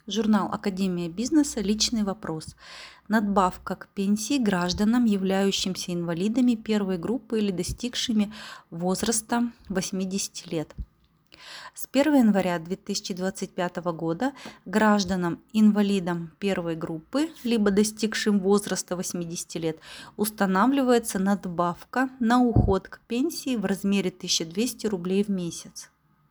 Журнал «Академия бизнеса. Личный вопрос». Надбавка к пенсии гражданам, являющимся инвалидами первой группы или достигшими возраста 80 лет. С 1 января 2025 года гражданам-инвалидам первой группы, либо достигшим возраста 80 лет, устанавливается надбавка на уход к пенсии в размере 1200 рублей в месяц.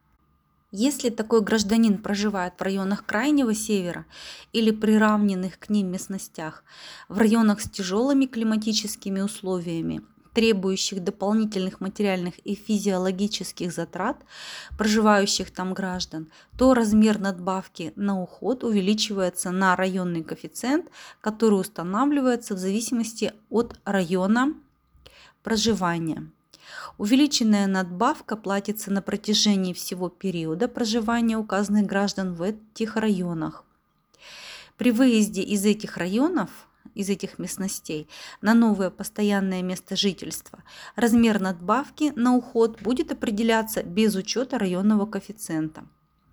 Если такой гражданин проживает в районах Крайнего Севера или приравненных к ним местностях, в районах с тяжелыми климатическими условиями, требующих дополнительных материальных и физиологических затрат проживающих там граждан, то размер надбавки на уход увеличивается на районный коэффициент, который устанавливается в зависимости от района проживания. Увеличенная надбавка платится на протяжении всего периода проживания указанных граждан в этих районах. При выезде из этих районов, из этих местностей на новое постоянное место жительства размер надбавки на уход будет определяться без учета районного коэффициента.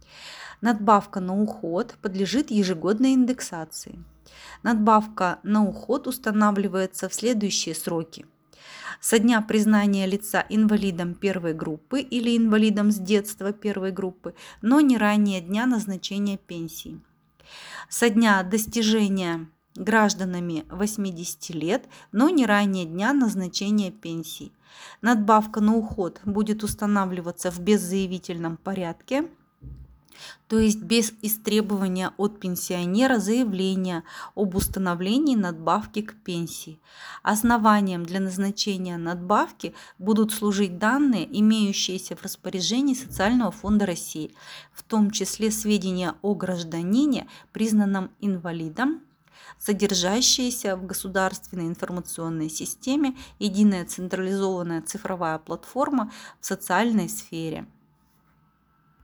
Надбавка на уход подлежит ежегодной индексации. Надбавка на уход устанавливается в следующие сроки. Со дня признания лица инвалидом первой группы или инвалидом с детства первой группы, но не ранее дня назначения пенсии. Со дня достижения гражданами 80 лет, но не ранее дня назначения пенсии. Надбавка на уход будет устанавливаться в беззаявительном порядке, то есть без истребования от пенсионера заявления об установлении надбавки к пенсии. Основанием для назначения надбавки будут служить данные, имеющиеся в распоряжении Социального фонда России, в том числе сведения о гражданине, признанном инвалидом, содержащиеся в государственной информационной системе «Единая централизованная цифровая платформа в социальной сфере».